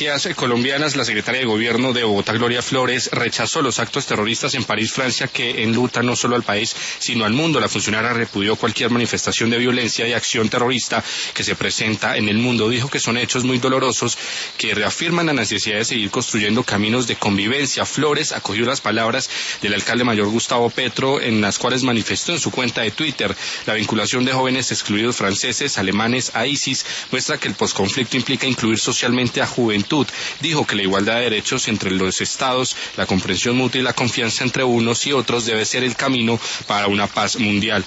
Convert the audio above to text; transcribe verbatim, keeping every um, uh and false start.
noticias colombianas, la secretaria de Gobierno de Bogotá, Gloria Flores, rechazó los actos terroristas en París, Francia, que enlutan no solo al país, sino al mundo. La funcionaria repudió cualquier manifestación de violencia y acción terrorista que se presenta en el mundo. Dijo que son hechos muy dolorosos que reafirman la necesidad de seguir construyendo caminos de convivencia. Flores acogió las palabras del alcalde mayor Gustavo Petro, en las cuales manifestó en su cuenta de Twitter: la vinculación de jóvenes excluidos franceses, alemanes a ISIS muestra que el posconflicto implica incluir socialmente a juventud. Dijo que la igualdad de derechos entre los estados, la comprensión mutua y la confianza entre unos y otros debe ser el camino para una paz mundial.